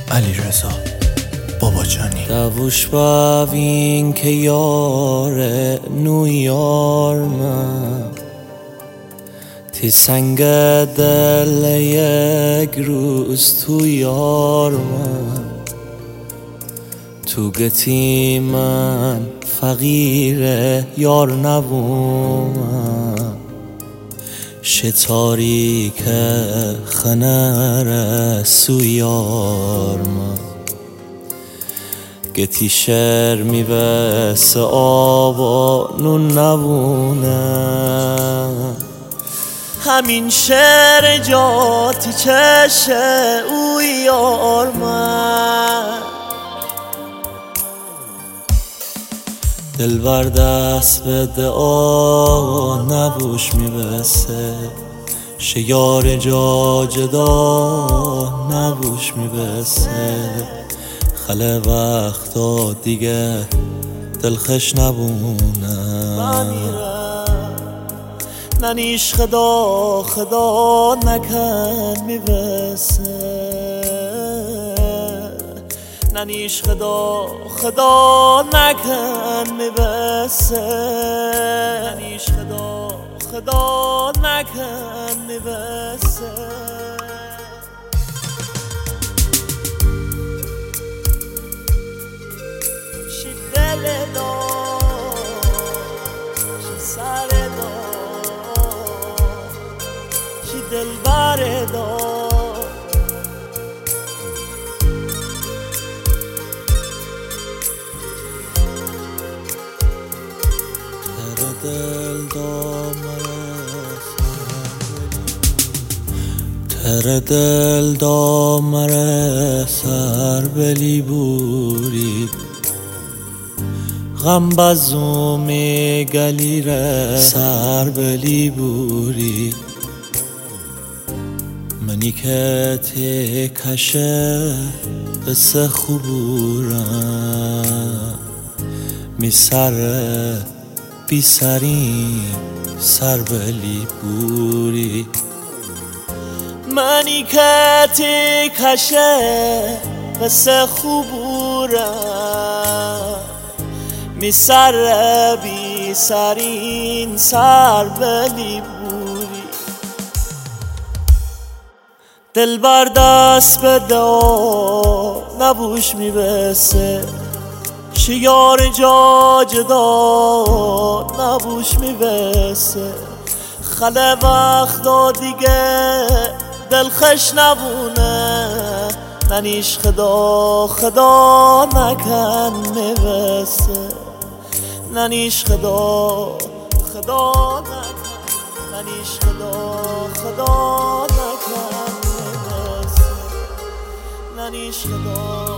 علیرضا باباجانی. دووش باوین که یار نو یار من تی سنگ دل یک روز تو یار من تو گتی من فقیر یار نبوم شتاری که خنر سو یار من گتی شر می بس آبا نون نبونه همین شعر جاتی چشه او یار من دلبر دست به دعا نبوش می بسه شیار جا جدا نبوش می بسه خله وقتا دیگه دلخش نبونه ننیش خدا نکن می بسه ننیش خدا نکن می بسه ننیش خدا نکن می بسه شی دل دار شی سر دار شی دل بر دار تر دل دا مره سر بلی بوری غم بزومی گلی ره سر بلی بوری منی که تی کشه بس خوبورم می سر بی سرین سر بلی بوری منی که تی کشه بس خوبورم می سر بی سرین سر بلی بوری دل بر دست به دعا نبوش می بسه شیار جا جدا نبوش می بسه خله وقتا دیگه دلخش نبونه ننیش خدا نکن می بسه ننیش خدا نکن ننیش خدا نکن می بسه ننیش